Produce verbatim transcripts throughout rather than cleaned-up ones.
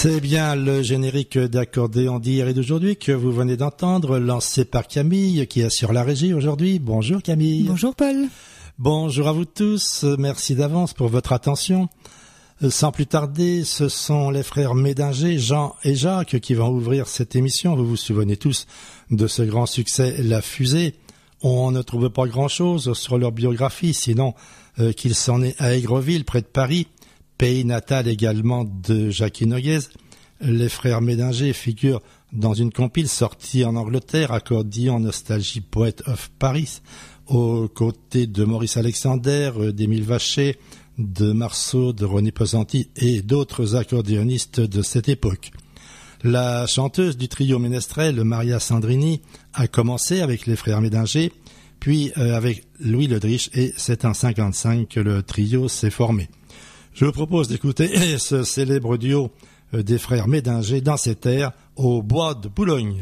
C'est bien le générique d'accordéon d'hier et d'aujourd'hui que vous venez d'entendre, lancé par Camille, qui assure la régie aujourd'hui. Bonjour Camille. Bonjour Paul. Bonjour à vous tous, merci d'avance pour votre attention. Sans plus tarder, ce sont les frères Médinger, Jean et Jacques, qui vont ouvrir cette émission. Vous vous souvenez tous de ce grand succès, La Fusée. On ne trouve pas grand-chose sur leur biographie, sinon euh, qu'ils sont nés à Aigreville, près de Paris, pays natal également de Jackie Noguez. Les frères Médinger figurent dans une compile sortie en Angleterre, Accordion Nostalgie Poet of Paris, aux côtés de Maurice Alexander, d'Émile Vacher, de Marceau, de René Pesanti et d'autres accordéonistes de cette époque. La chanteuse du trio ménestrel, Maria Sandrini, a commencé avec les frères Médinger, puis euh, avec Louis Ledrich, et c'est en cinquante-cinq que le trio s'est formé. Je vous propose d'écouter ce célèbre duo des frères Médinger dans cet air au bois de Boulogne.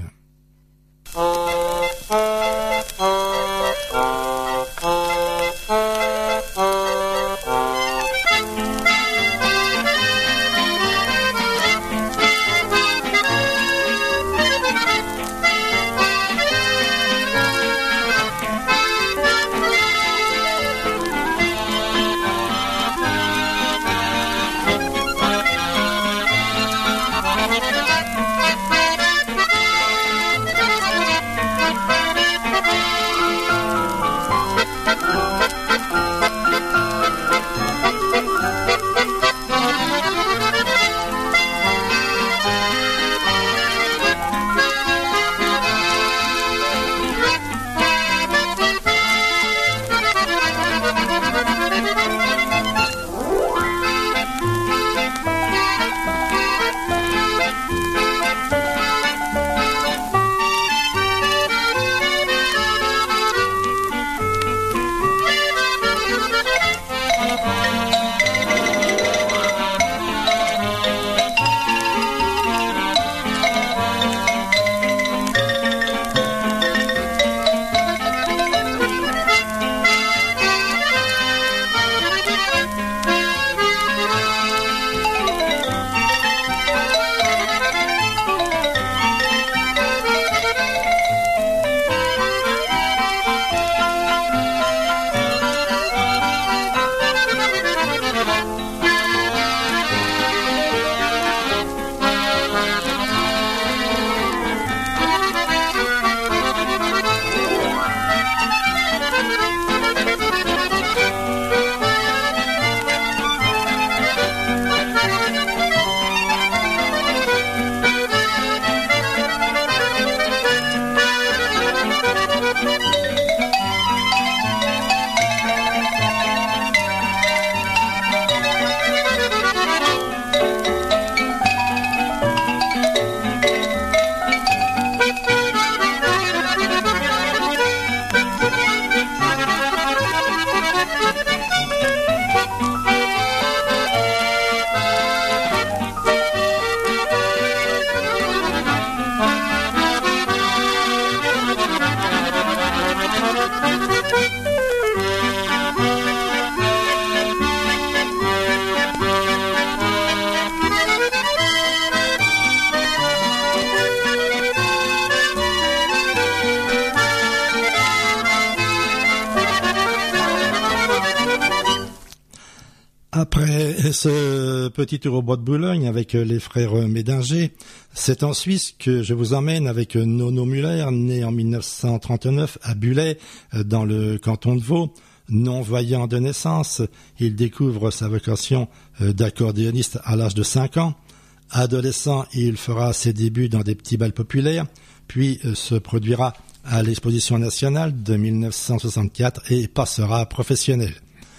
Après ce petit tour au bois de Boulogne avec les frères Médinger, c'est en Suisse que je vous emmène avec Nono Müller, né en mille neuf cent trente-neuf à Bullay, dans le canton de Vaud. Non-voyant de naissance, il découvre sa vocation d'accordéoniste à l'âge de cinq ans. Adolescent, il fera ses débuts dans des petits bals populaires, puis se produira à l'Exposition nationale de mille neuf cent soixante-quatre et passera professionnel.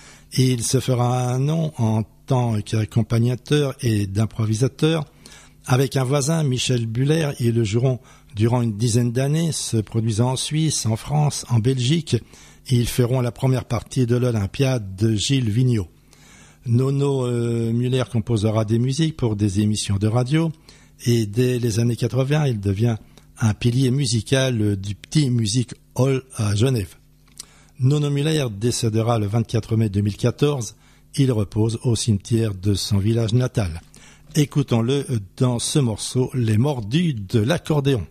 Il se fera un nom en tant qu'accompagnateur et d'improvisateur. Avec un voisin, Michel Buller, ils le joueront durant une dizaine d'années, se produisant en Suisse, en France, en Belgique. Ils feront la première partie de l'Olympiade de Gilles Vigneault. Nono euh, Müller composera des musiques pour des émissions de radio et dès les années quatre-vingts, il devient un pilier musical du Petit Music Hall à Genève. Nono Müller décédera le vingt-quatre mai deux mille quatorze. Il repose au cimetière de son village natal. Écoutons-le dans ce morceau, Les Mordus de l'accordéon.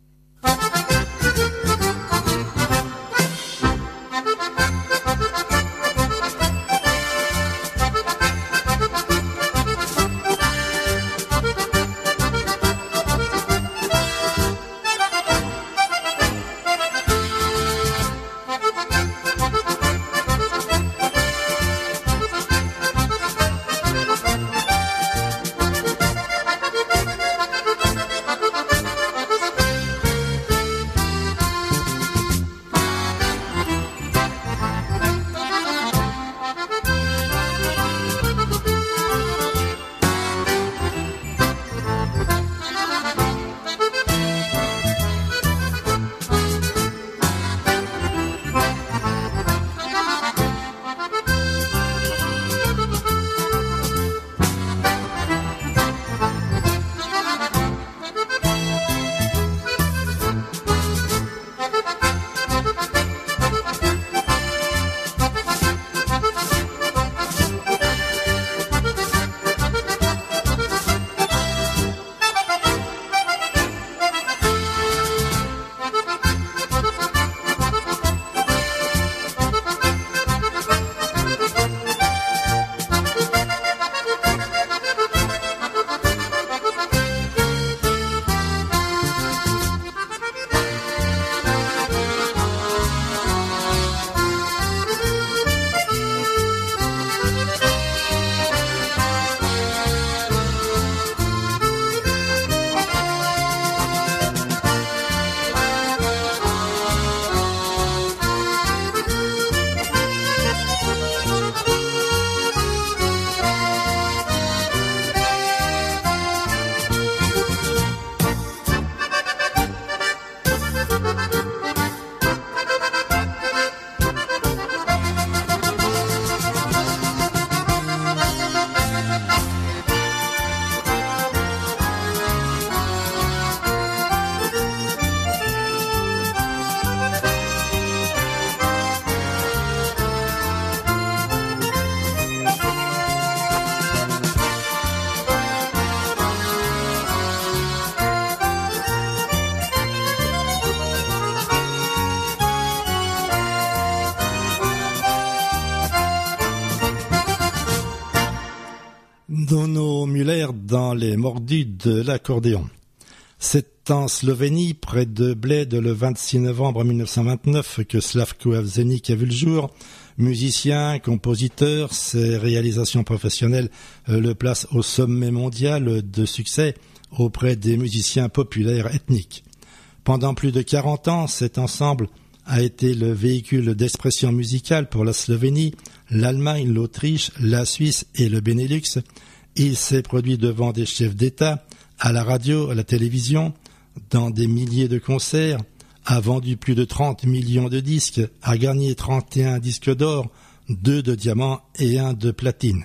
Nono Müller dans Les Mordus de l'accordéon. C'est en Slovénie, près de Bled, le vingt-six novembre mille neuf cent vingt-neuf, que Slavko Avsenik a vu le jour. Musicien, compositeur, ses réalisations professionnelles le placent au sommet mondial de succès auprès des musiciens populaires ethniques. Pendant plus de quarante ans, cet ensemble a été le véhicule d'expression musicale pour la Slovénie, l'Allemagne, l'Autriche, la Suisse et le Benelux. Il s'est produit devant des chefs d'État, à la radio, à la télévision, dans des milliers de concerts, a vendu plus de trente millions de disques, a gagné trente et un disques d'or, deux de diamant et un de platine.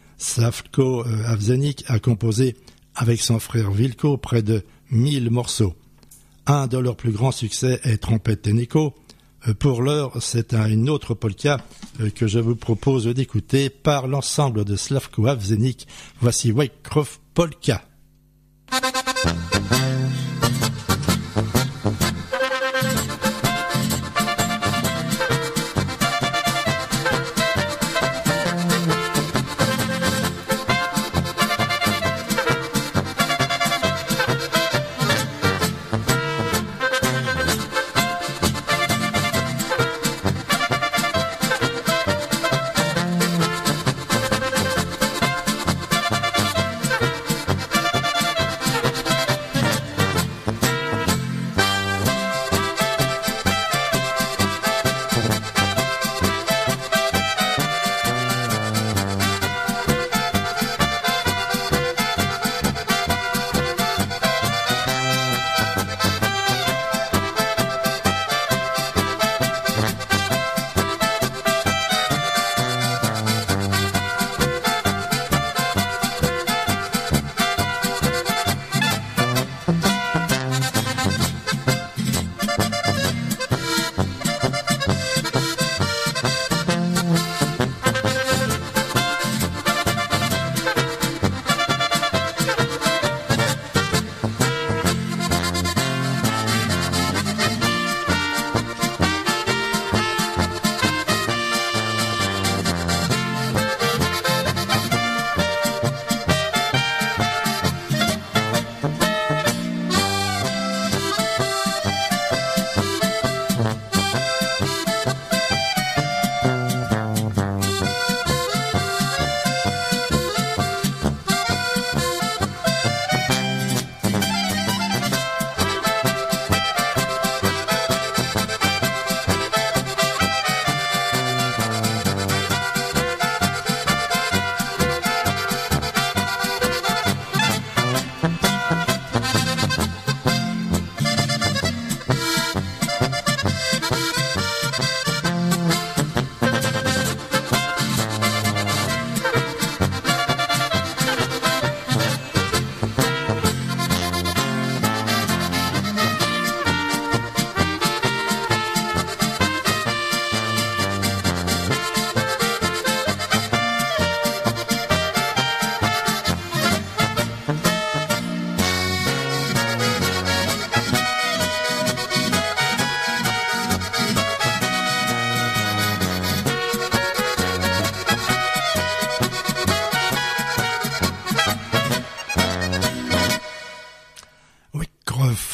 Slavko Avsenik a composé avec son frère Vilko près de mille morceaux. Un de leurs plus grands succès est Trompette and Echo. Pour l'heure, c'est une autre polka que je vous propose d'écouter par l'ensemble de Slavko Avsenik. Voici Wycroft Polka.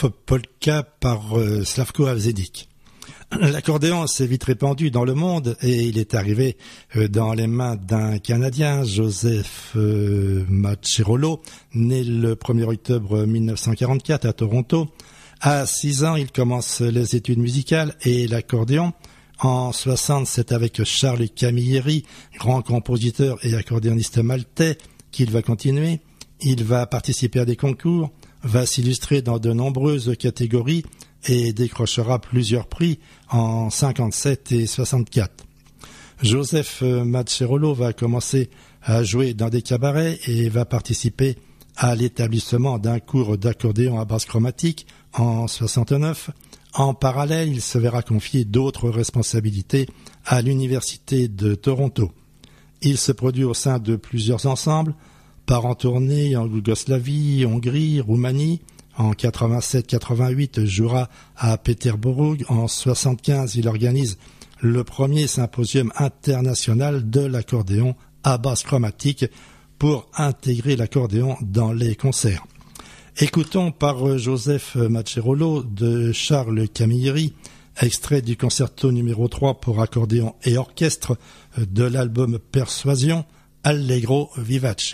Pop Polka par euh, Slavko Avsenik. L'accordéon s'est vite répandu dans le monde et il est arrivé euh, dans les mains d'un Canadien, Joseph euh, Maccherolo, né le premier octobre mille neuf cent quarante-quatre à Toronto. À six ans, il commence les études musicales et l'accordéon. En soixante, c'est avec Charles Camilleri, grand compositeur et accordéoniste maltais, qu'il va continuer. Il va participer à des concours, va s'illustrer dans de nombreuses catégories et décrochera plusieurs prix en cinquante-sept et soixante-quatre. Joseph Maccherolo va commencer à jouer dans des cabarets et va participer à l'établissement d'un cours d'accordéon à basse chromatique en soixante-neuf. En parallèle, il se verra confier d'autres responsabilités à l'Université de Toronto. Il se produit au sein de plusieurs ensembles, part en tournée en Yougoslavie, Hongrie, Roumanie. En quatre-vingt-sept quatre-vingt-huit, jouera à Pétersbourg. En soixante-quinze, il organise le premier symposium international de l'accordéon à basse chromatique pour intégrer l'accordéon dans les concerts. Écoutons par Joseph Maccherolo de Charles Camilleri, extrait du concerto numéro trois pour accordéon et orchestre de l'album Persuasion, Allegro Vivace.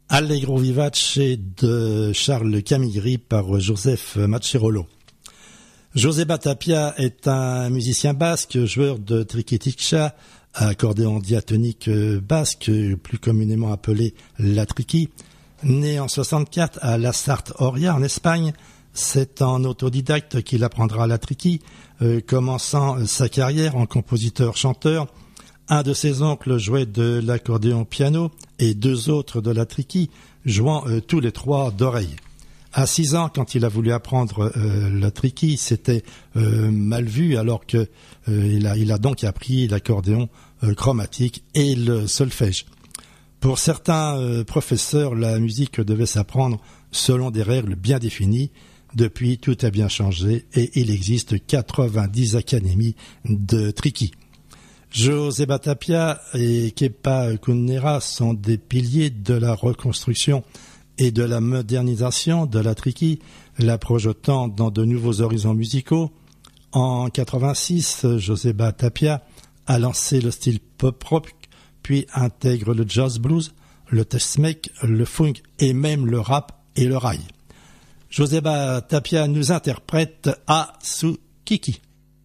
Allegro vivace de Charles Camilleri par Joseph Maccherolo. Joseba Tapia est un musicien basque, joueur de triquetica, accordéon diatonique basque, plus communément appelé la triqui. Né en soixante-quatre à La Sarte-Oria en Espagne, c'est en autodidacte qu'il apprendra la triqui, euh, commençant sa carrière en compositeur-chanteur. Un de ses oncles jouait de l'accordéon piano et deux autres de la triqui, jouant euh, tous les trois d'oreille. À six ans, quand il a voulu apprendre euh, la triqui, c'était euh, mal vu, alors que euh, il, a, il a donc appris l'accordéon euh, chromatique et le solfège. Pour certains euh, professeurs, la musique devait s'apprendre selon des règles bien définies. Depuis, tout a bien changé et il existe quatre-vingt-dix académies de triqui. Joseba Tapia et Kepa Kunera sont des piliers de la reconstruction et de la modernisation de la triqui, la projetant dans de nouveaux horizons musicaux. En quatre-vingt-six, Joseba Tapia a lancé le style pop-rock, puis intègre le jazz blues, le tex-mex, le funk et même le rap et le rail. Joseba Tapia nous interprète Asu Kiki.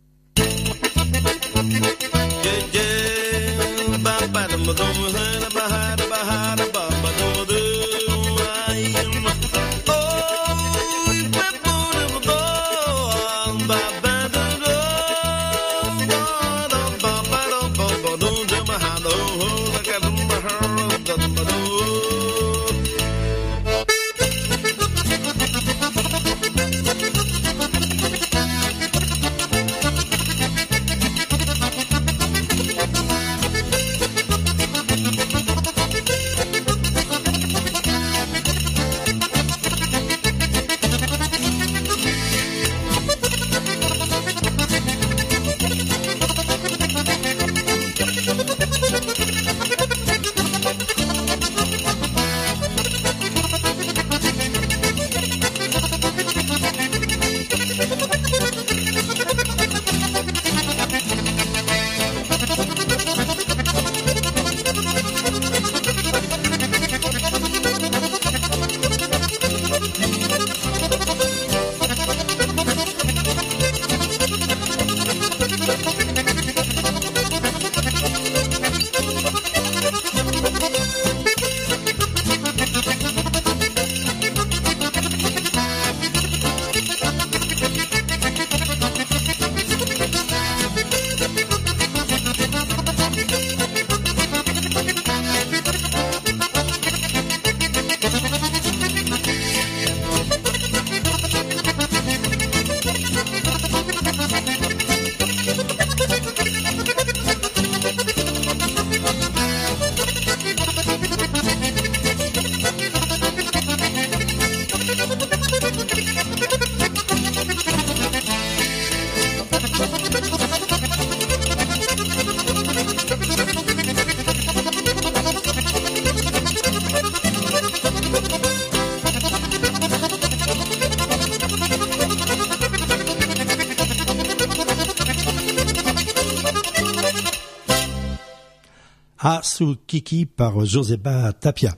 Asu Kiki par Joseba Tapia.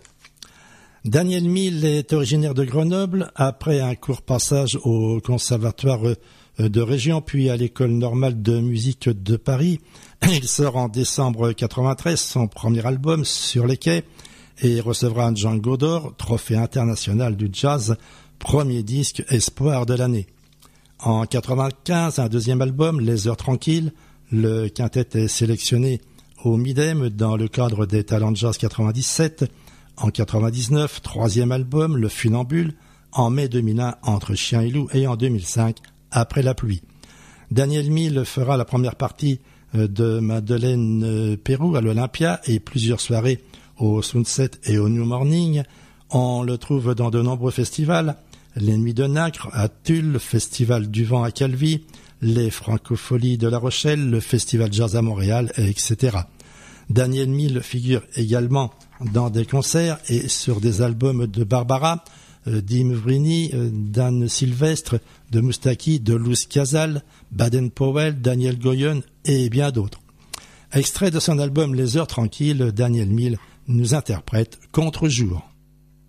Daniel Mille est originaire de Grenoble. Après un court passage au conservatoire de région, puis à l'école normale de musique de Paris, il sort en décembre quatre-vingt-treize son premier album Sur les quais et recevra un Django d'or, trophée international du jazz, premier disque espoir de l'année. En quatre-vingt-quinze, un deuxième album, Les Heures Tranquilles. Le quintet est sélectionné au Midem dans le cadre des Talents de Jazz quatre-vingt-dix-sept. En quatre-vingt-dix-neuf, troisième album, Le Funambule. En mai deux mille un, Entre Chien et Loup. Et en deux mille cinq, Après la pluie. Daniel Mille fera la première partie de Madeleine Pérou à l'Olympia et plusieurs soirées au Sunset et au New Morning. On le trouve dans de nombreux festivals. Les Nuits de Nacre à Tulle, le Festival du Vent à Calvi, les Francopholies de La Rochelle, le Festival Jazz à Montréal, et cetera. Daniel Mille figure également dans des concerts et sur des albums de Barbara, euh, d'Im Vrini, euh, d'Anne Sylvestre, de Moustaki, de Luz Casal, Baden-Powell, Daniel Goyen et bien d'autres. Extrait de son album Les Heures Tranquilles, Daniel Mille nous interprète Contre-jour.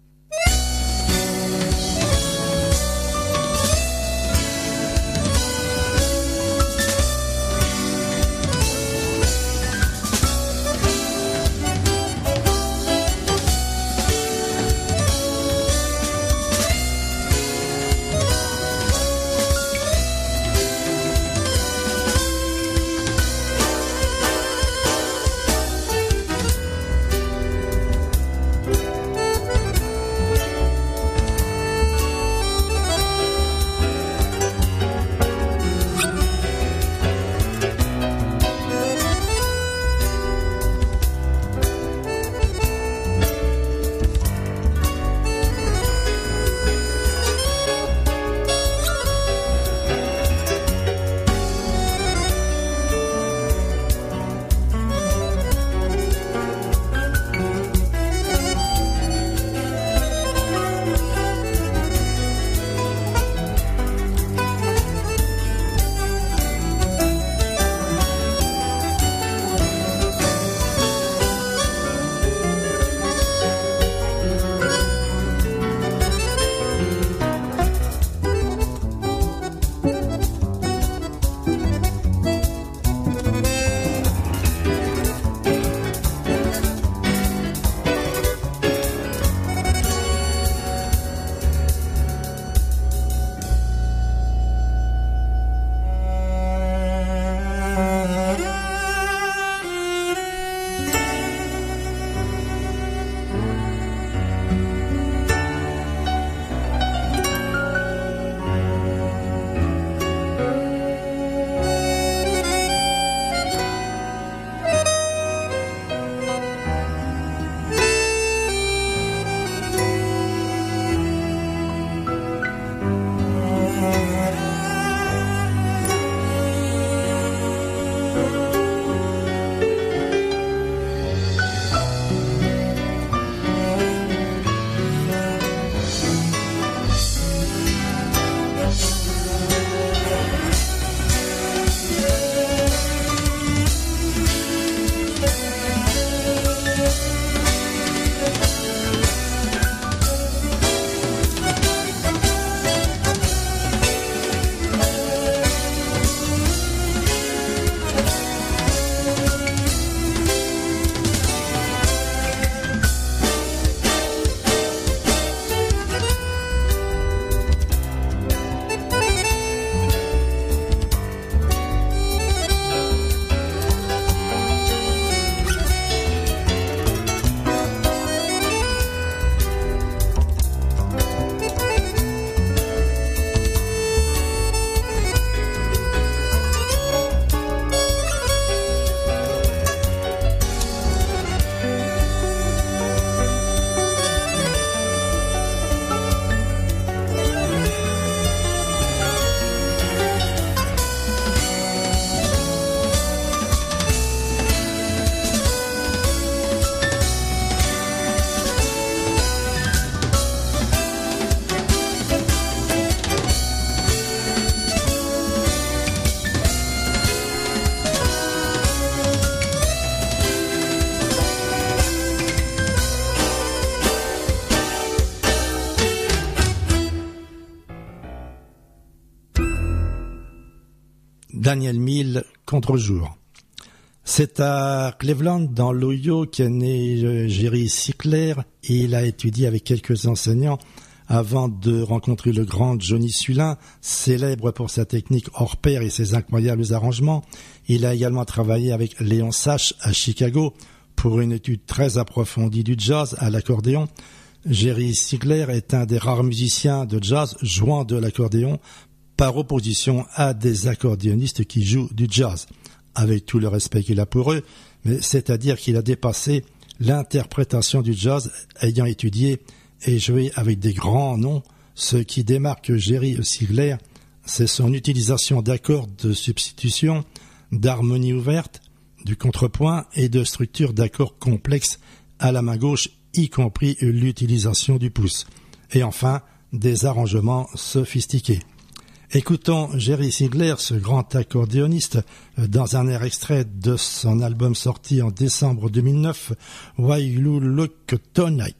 Daniel Mill, Contre-jour. C'est à Cleveland, dans l'Ohio, qu'est né Jerry Sickler, et il a étudié avec quelques enseignants avant de rencontrer le grand Johnny Sulin, célèbre pour sa technique hors pair et ses incroyables arrangements. Il a également travaillé avec Léon Sache à Chicago pour une étude très approfondie du jazz à l'accordéon. Jerry Sickler est un des rares musiciens de jazz jouant de l'accordéon, par opposition à des accordéonistes qui jouent du jazz. Avec tout le respect qu'il a pour eux, mais c'est-à-dire qu'il a dépassé l'interprétation du jazz, ayant étudié et joué avec des grands noms. Ce qui démarque Jerry Sickler, c'est son utilisation d'accords de substitution, d'harmonie ouverte, du contrepoint et de structures d'accords complexes à la main gauche, y compris l'utilisation du pouce. Et enfin, des arrangements sophistiqués. Écoutons Jerry Sickler, ce grand accordéoniste, dans un air extrait de son album sorti en décembre deux mille neuf, Why You Look Tonight.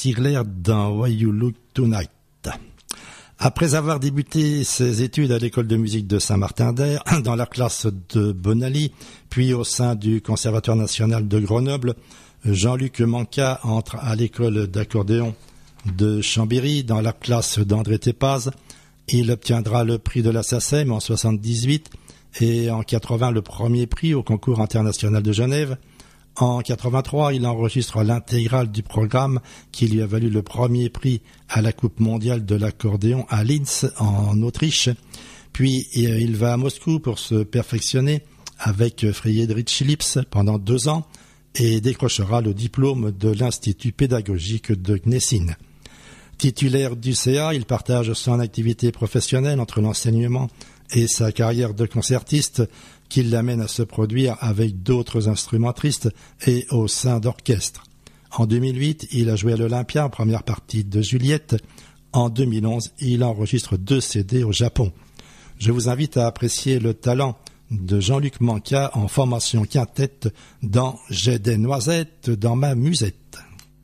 Ziegler dans Why You Look Tonight. Après avoir débuté ses études à l'école de musique de Saint-Martin-d'Air, dans la classe de Bonally, puis au sein du Conservatoire national de Grenoble, Jean-Luc Manca entre à l'école d'accordéon de Chambéry, dans la classe d'André Tépaz. Il obtiendra le prix de la SACEM en soixante-dix-huit et en quatre-vingts le premier prix au concours international de Genève. En quatre-vingt-trois, il enregistre l'intégrale du programme qui lui a valu le premier prix à la Coupe mondiale de l'accordéon à Linz, en Autriche. Puis il va à Moscou pour se perfectionner avec Friedrich Lipps pendant deux ans et décrochera le diplôme de l'Institut pédagogique de Gnessin. Titulaire du C A, il partage son activité professionnelle entre l'enseignement et sa carrière de concertiste qui l'amène à se produire avec d'autres instrumentistes et au sein d'orchestres. En deux mille huit, il a joué à l'Olympia en première partie de Juliette. En deux mille onze, il enregistre deux C D au Japon. Je vous invite à apprécier le talent de Jean-Luc Manca en formation quintette dans « J'ai des noisettes dans ma musette ».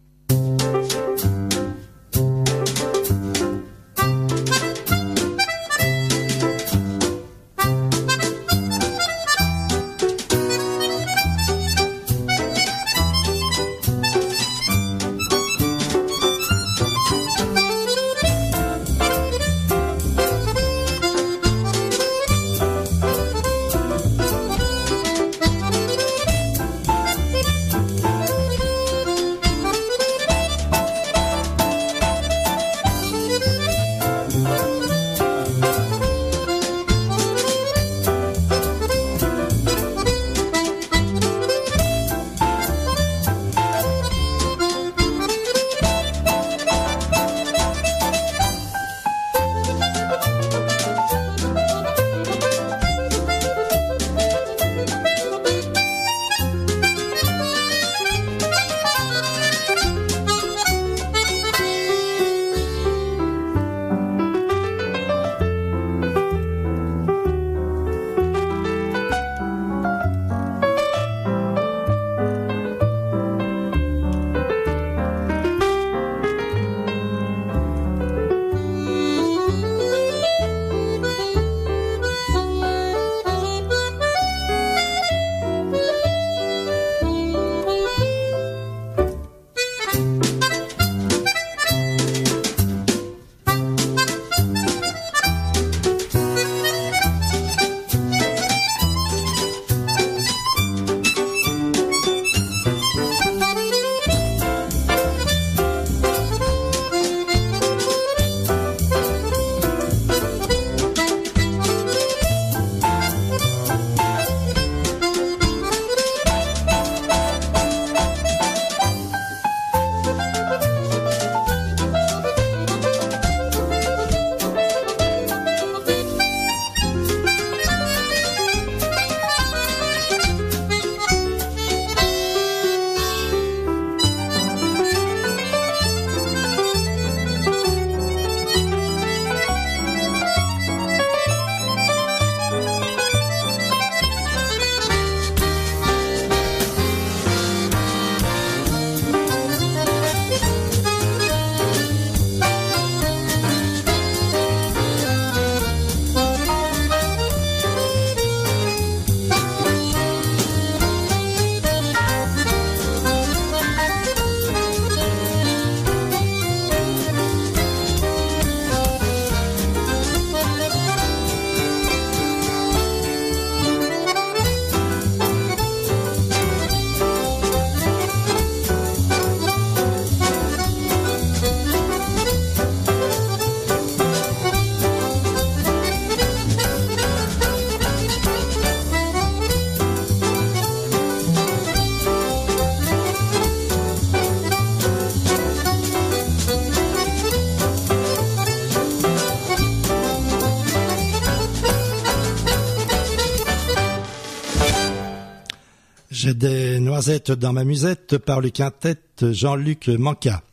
J'ai des noisettes dans ma musette par le quintet Jean-Luc Manca.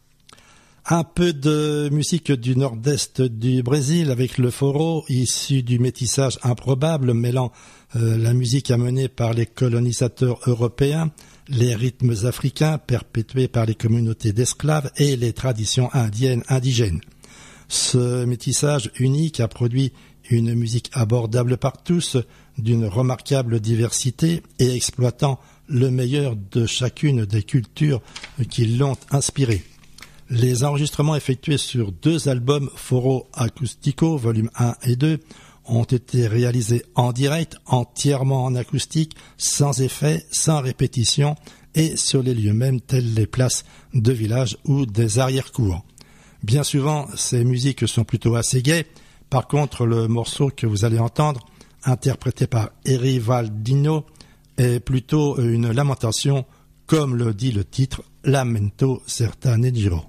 Un peu de musique du nord-est du Brésil avec le forró, issu du métissage improbable mêlant euh, la musique amenée par les colonisateurs européens, les rythmes africains perpétués par les communautés d'esclaves et les traditions indiennes indigènes. Ce métissage unique a produit une musique abordable par tous, d'une remarquable diversité et exploitant le meilleur de chacune des cultures qui l'ont inspiré. Les enregistrements effectués sur deux albums Foro Acústico, volume un et deux, ont été réalisés en direct, entièrement en acoustique, sans effet, sans répétition et sur les lieux mêmes tels les places de village ou des arrière-cours. Bien souvent, ces musiques sont plutôt assez gaies. Par contre, le morceau que vous allez entendre, interprété par Erivaldino, est plutôt une lamentation, comme le dit le titre Lamento Sertanejo.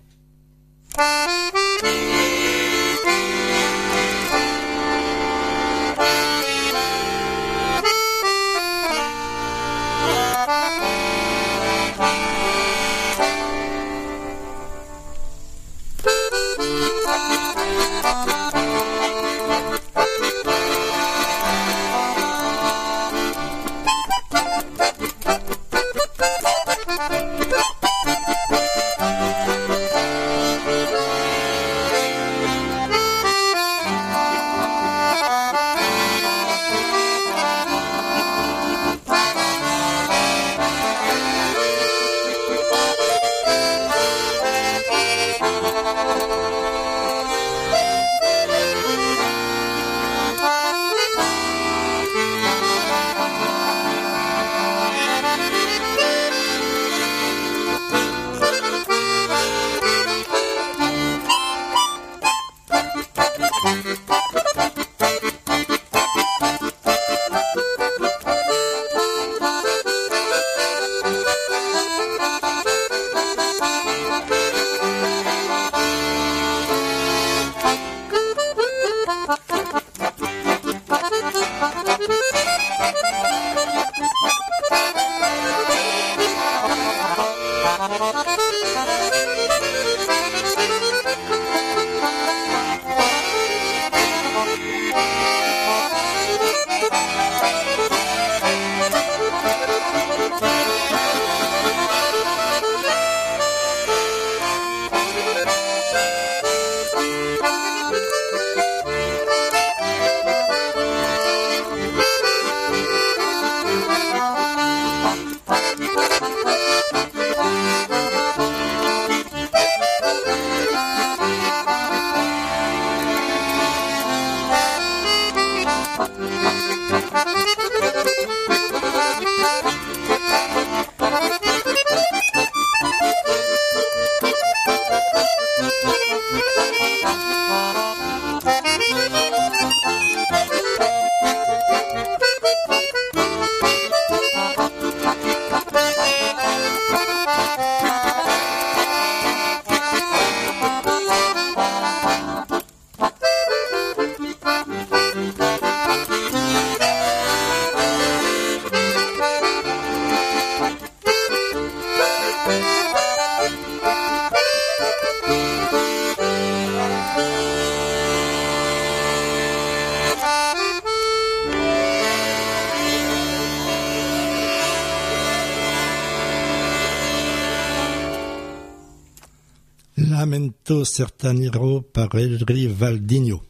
Lamento Sertanejo par Erivaldino.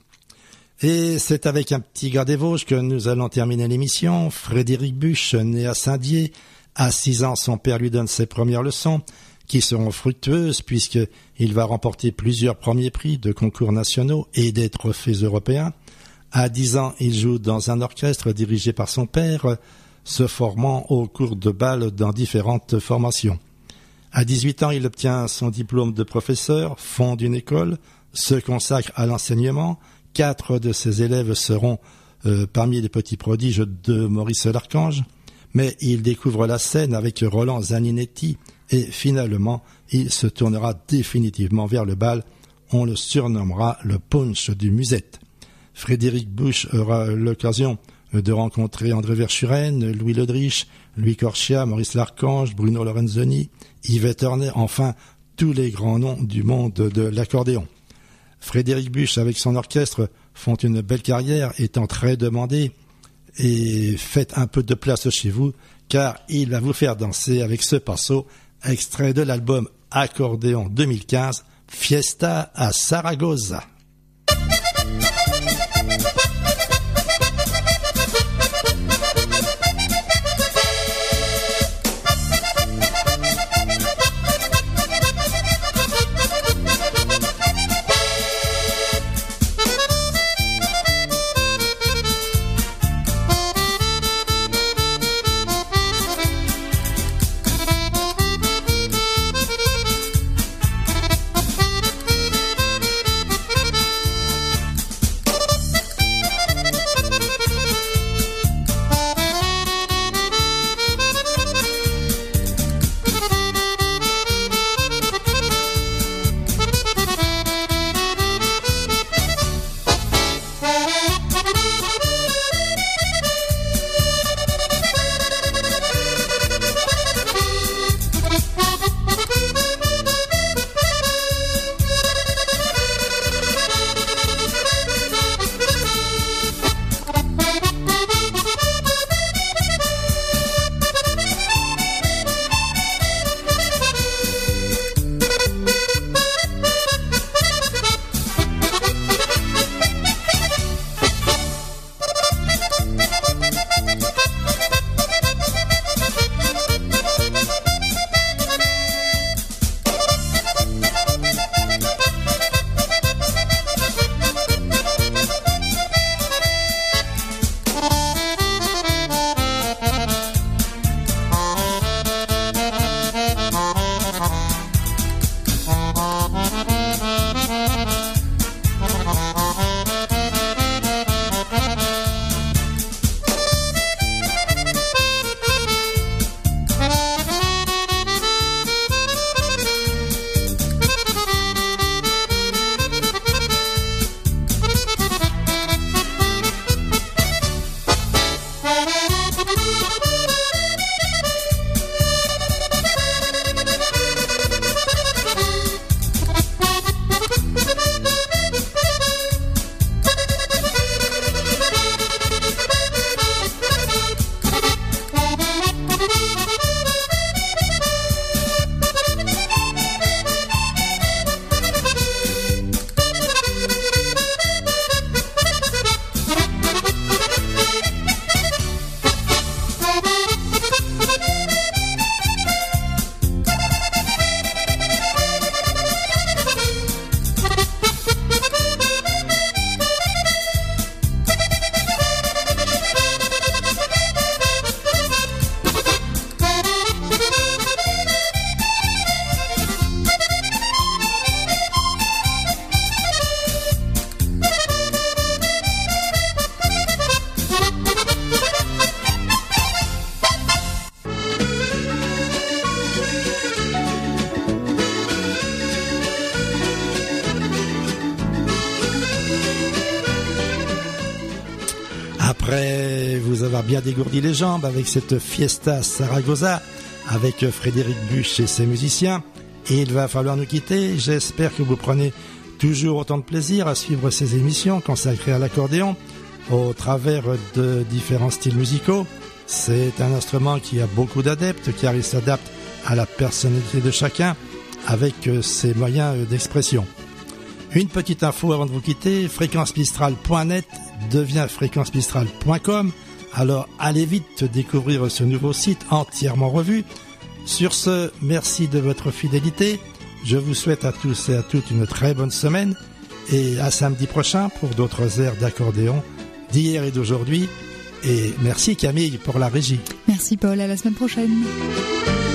Et c'est avec un petit gars des Vosges que nous allons terminer l'émission. Frédéric Buch, né à Saint-Dié, à six ans, son père lui donne ses premières leçons, qui seront fructueuses puisqu'il va remporter plusieurs premiers prix de concours nationaux et des trophées européens. À dix ans, il joue dans un orchestre dirigé par son père, se formant au cours de bal dans différentes formations. À dix-huit ans, il obtient son diplôme de professeur, fonde une école, se consacre à l'enseignement. Quatre de ses élèves seront euh, parmi les petits prodiges de Maurice Larchange, mais il découvre la scène avec Roland Zaninetti et finalement, il se tournera définitivement vers le bal. On le surnommera le punch du musette. Frédéric Buch aura l'occasion de rencontrer André Verschuren, Louis Ledrich, Louis Corchia, Maurice Larchange, Bruno Lorenzoni, Yvette Hornet, enfin tous les grands noms du monde de l'accordéon. Frédéric Buch avec son orchestre font une belle carrière, étant très demandé, et faites un peu de place chez vous, car il va vous faire danser avec ce morceau, extrait de l'album Accordéon deux mille quinze, Fiesta à Saragossa. Après vous avoir bien dégourdi les jambes avec cette Fiesta Saragossa avec Frédéric Buch et ses musiciens, et il va falloir nous quitter. J'espère que vous prenez toujours autant de plaisir à suivre ces émissions consacrées à l'accordéon au travers de différents styles musicaux. C'est un instrument qui a beaucoup d'adeptes car il s'adapte à la personnalité de chacun avec ses moyens d'expression. Une petite info avant de vous quitter, fréquence pistrale point net devient fréquence pistrale point com. Alors allez vite découvrir ce nouveau site entièrement revu. Sur ce, merci de votre fidélité. Je vous souhaite à tous et à toutes une très bonne semaine et à samedi prochain pour d'autres airs d'accordéon d'hier et d'aujourd'hui. Et merci Camille pour la régie. Merci Paul, à la semaine prochaine.